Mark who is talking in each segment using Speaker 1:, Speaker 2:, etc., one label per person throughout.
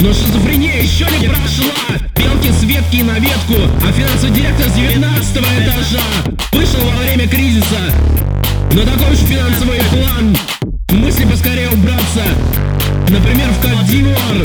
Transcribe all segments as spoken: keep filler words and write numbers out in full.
Speaker 1: Но шизофрения еще не прошла. Белки с ветки на ветку, а финансовый директор с девятнадцатого этажа вышел во время кризиса. Но такой же финансовый план. Мысли поскорее убраться, например, в Кот-д'Ивуар.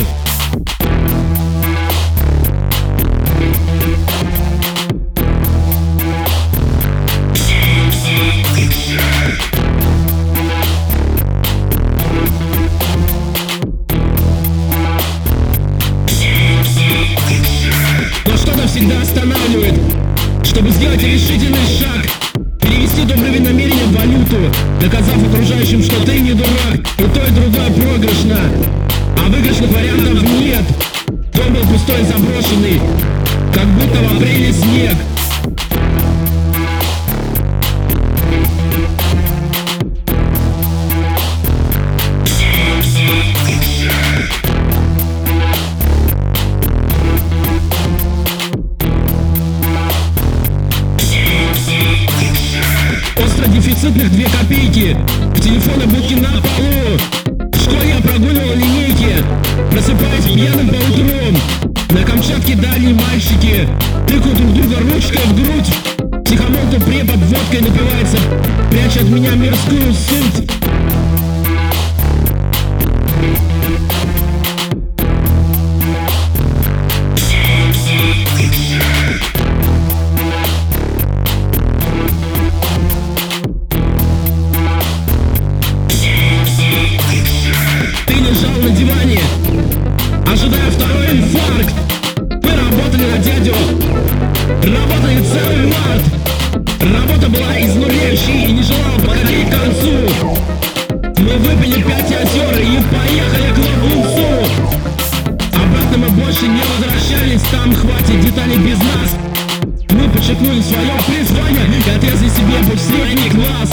Speaker 1: Но что-то всегда останавливает, чтобы сделать решительный шаг, перевести добрые намерения в валюту, доказав окружающим, что ты не дурак, и то и другое проигрышно. А выигрышных вариантов нет. Дом был пустой и заброшенный, как будто в апреле снег. Остро дефицитных две копейки, в телефоны будки на полу. В школе я прогуливал линейки, просыпаясь пьяным по утрам. На Камчатке дальние мальчики тыкают друг друга ручкой в грудь. Тихомолку препод водкой напивается, пряча от меня мирскую суть. Лежал на диване, ожидая второй инфаркт. Мы работали на дядю, работали целый март. Работа была изнуряющей и не желала подходить к концу. Мы выпили пять озер и поехали к Лабунцу. Обратно мы больше не возвращались, там хватит деталей без нас. Мы подчеркнули свое призвание и отрезали себе путь в средний класс.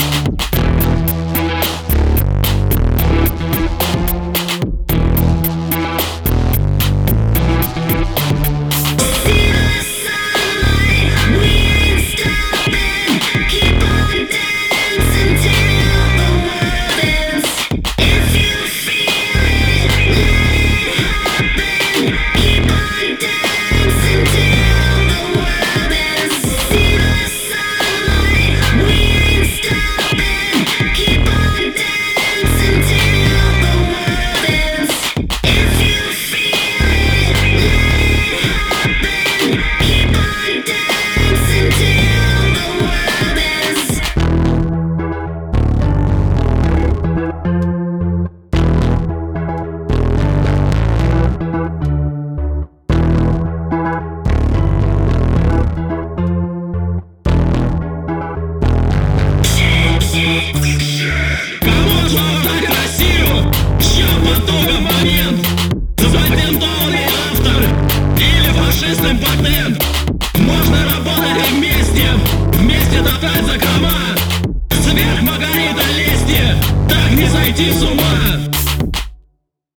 Speaker 1: Кому слава так Россию? Чья потуга момент? Запатентованный автор или фашист импотент?